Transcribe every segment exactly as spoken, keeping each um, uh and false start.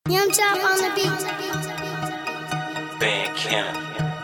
Young Chop on the beat. Van Cannon.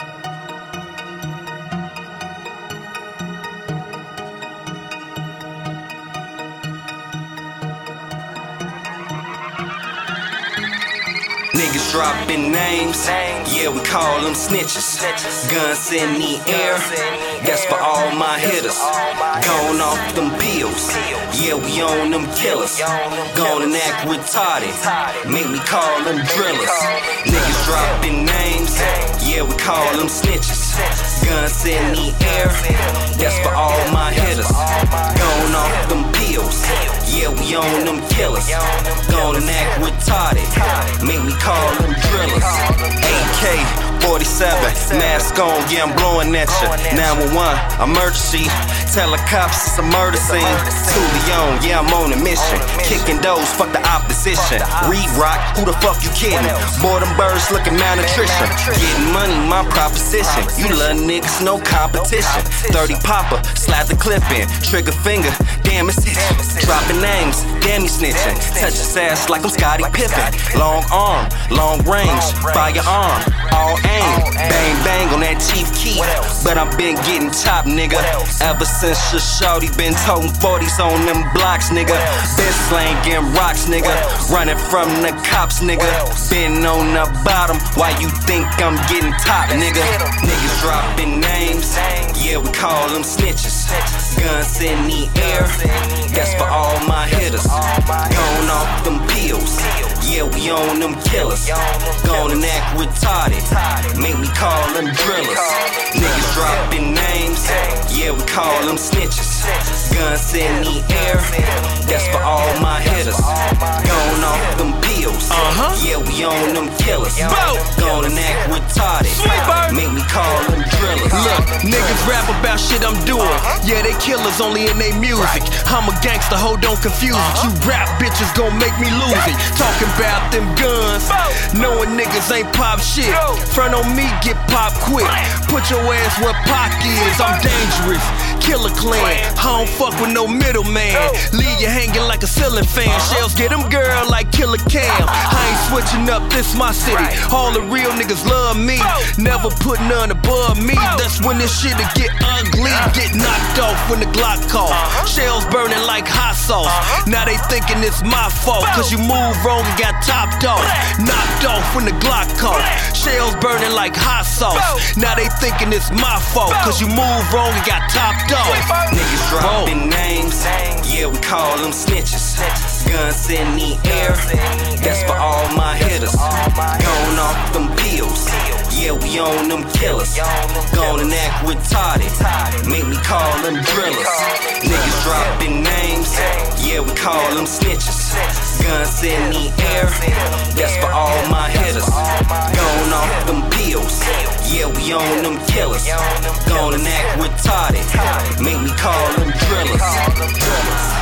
Niggas dropping names, yeah, we call them snitches. Guns in the air, that's for all my hitters. Gone off them pills, yeah, we on them killers. Gone and act retarded, make me call them drillers. Niggas dropping names, yeah, we call them snitches. Guns in the air, that's for all my hitters. Gone off them pills, yeah, we on them killers. Gone and act retarded, make me call them drillers. A K forty-seven, mask on, yeah, I'm blowing at ya. nine one one, emergency, tell the cops it's a murder scene. Tulion, yeah, I'm on a mission. Kicking doors, fuck the opposition. Reed Rock, who the fuck you kidding? Boy, them birds looking malnutrition. Getting money, my proposition. You little niggas, no competition. thirty popper, slap the clip in. Trigger finger, damn it's itching. Dropping names, damn he snitching. Touch his ass like I'm Scottie Pippen. Long arm, long range, firearm, all aim. Bang bang on that Chief Keef. But I've been getting chopped, nigga. Ever since your shorty been toting forties on them blocks, nigga. Been slanging rocks, nigga. Running from the cops, nigga. Been on the bottom, why you think I'm getting top, nigga? Niggas dropping names, yeah, we call them snitches. Guns in the air, that's for all my hitters. Gone off them pills, yeah, we on them killers. Gone and act retarded, make me call them drillers. Niggas dropping names, yeah, we call them snitches. Guns in the air, that's for all my hitters. Gone off them pills, yeah, we on them killers. Gone and act retarded, make me call them drillers. Look, niggas rap about shit I'm doing. Yeah, they killers only in they music. I'm a gangster, ho, don't confuse it. You rap bitches gon' make me lose it. Talking about them guns, knowing niggas ain't pop shit. Front on me, get pop quick. Put your ass where Pac is, I'm dangerous. Killer clan, I don't fuck with no middleman. Leave you hanging like a ceiling fan. Shells get them girl like Killer Cam. I ain't switching up, this my city. All the real niggas love me. Never put none above me. That's when this shit'll get ugly. Get knocked off when the Glock call. Shells burning like hot sauce. Now they thinking it's my fault, cause you moved wrong and got topped off. Knocked off when the Glock call. Shells burning like hot sauce. Now they thinking it's my fault, cause you moved wrong and got topped off. Niggas dropping names, yeah, we call them snitches. Guns in the air, that's for all my hitters. Gone off them pills, yeah, we on them killers. Gone and act retarded, make me call them drillers. Niggas dropping names, yeah, we call them snitches. Guns in the air, that's for all my hitters. Gone off them pills, yeah, we on them killers. Gone and act retarded, make me call them drillers.